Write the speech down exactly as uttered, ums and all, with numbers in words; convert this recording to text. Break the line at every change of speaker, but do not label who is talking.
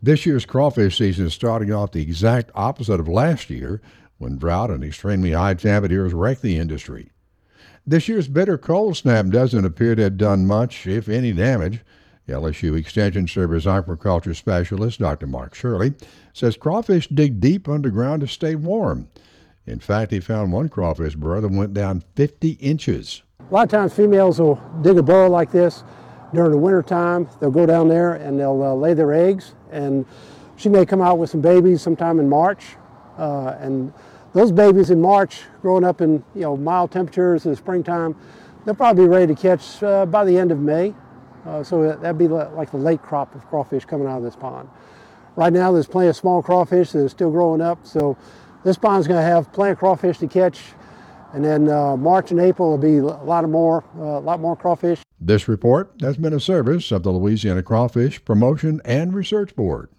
This year's crawfish season is starting off the exact opposite of last year when drought and extremely high temperatures wrecked the industry. This year's bitter cold snap doesn't appear to have done much, if any, damage. L S U Extension Service aquaculture specialist Doctor Mark Shirley says crawfish dig deep underground to stay warm. In fact, he found one crawfish burrow that went down fifty inches.
A lot of times females will dig a burrow like this during the winter time. They'll go down there and they'll uh, lay their eggs, and she may come out with some babies sometime in March. Uh, and those babies in March, growing up in you know mild temperatures in the springtime, they'll probably be ready to catch uh, by the end of May. Uh, so that'd be like the late crop of crawfish coming out of this pond. Right now there's plenty of small crawfish that are still growing up, so this pond's going to have plenty of crawfish to catch. And then uh, March and April will be a lot of more, uh, a lot more crawfish.
This report has been a service of the Louisiana Crawfish Promotion and Research Board.